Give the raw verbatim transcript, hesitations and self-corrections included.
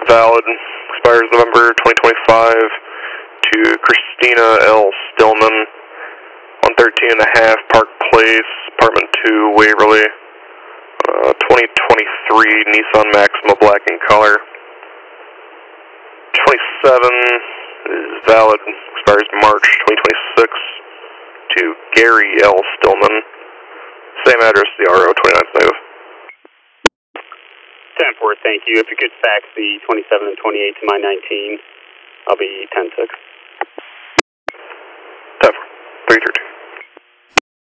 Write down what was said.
valid, expires November twenty twenty-five, to Christina L. Stillman, one thirteen and a half Park Place, Apartment two, Waverly, uh, twenty twenty-three Nissan Maxima black in color. twenty-seven is valid, expires March twenty twenty-six, to Gary L. Stillman, same address, the R O, twenty-ninth Native. ten four, thank you. If you could fax the twenty-seven and twenty-eight to my nineteen, I'll be ten six.